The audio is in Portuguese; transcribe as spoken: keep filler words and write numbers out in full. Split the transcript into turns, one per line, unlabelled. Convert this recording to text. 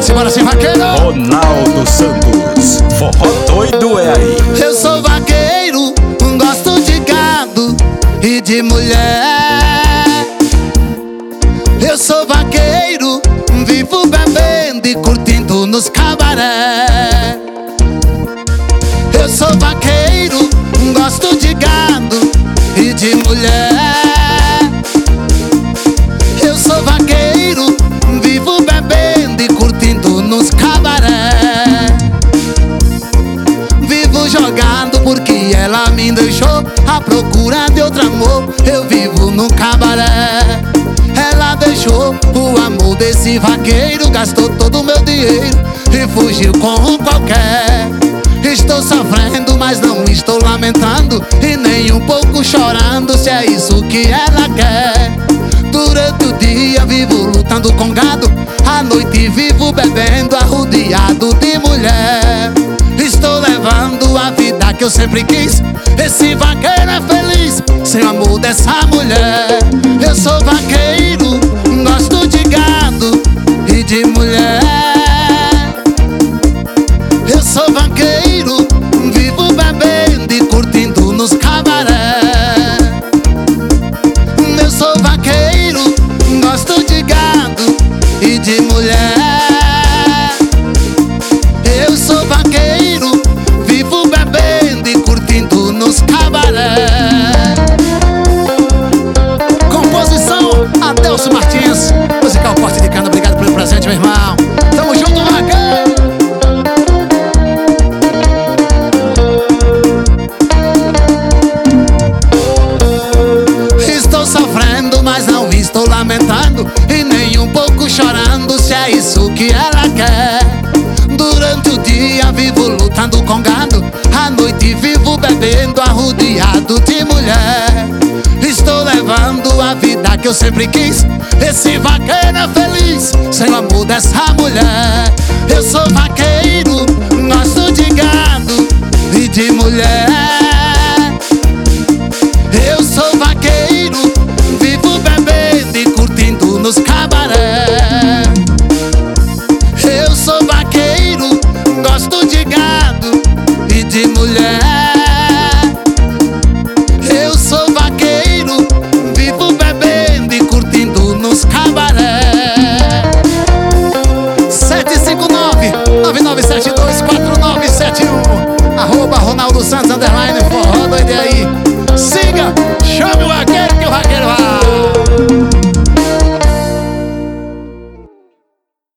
Simbora sem vaqueiro.
Ronaldo Santos, forró doido é aí.
Eu sou vaqueiro, gosto de gado e de mulher. Eu sou vaqueiro, vivo bebendo e curtindo nos cabaré. Eu sou vaqueiro, gosto de gado e de mulher. Eu sou vaqueiro, vivo bebendo e curtindo nos cabaré. Vivo jogado porque ela me deixou à procura de outro amor. Eu vivo num cabaré. Ela deixou o amor desse vaqueiro, gastou todo o meu dinheiro e fugiu com qualquer. Estou sofrendo, mas não estou lamentando e nem um pouco chorando, se é isso que ela quer. Durante o dia vivo lutando com gado, à noite vivo bebendo, arrodeado de mulher. Estou levando a vida que eu sempre quis. Esse vaqueiro é feliz sem o amor dessa mulher. Eu sou vaqueiro, gosto de gado e de mulher. Eu sou vaqueiro, vivo bebendo e curtindo nos cabaré. Eu sou vaqueiro, gosto de gado e de mulher. Eu sou vaqueiro, vivo bebendo e curtindo nos cabaré. Composição Adelso Martins, musical Corte de Cana. Obrigado pelo presente, meu irmão. Tamo junto, vaqueiro. Estou sofrendo, mas não estou lamentando e nem um pouco chorando, se é isso que ela quer. Durante o dia vivo lutando com gado, à noite vivo bebendo, arrodeado de mulher. Estou levando a vida que eu sempre quis. Esse vaqueiro é feliz sem o amor dessa mulher. Eu sou vaqueiro, gosto de gado e de mulher. Eu sou vaqueiro, vivo bebendo e curtindo nos cabaré. Eu sou vaqueiro, gosto de gado e de mulher. Eu sou vaqueiro, vivo bebendo e curtindo nos cabaré. Sete cinco nove, nove nove sete dois, quatro nove sete um. Arroba Ronaldo Santos, underline, forró doido aí.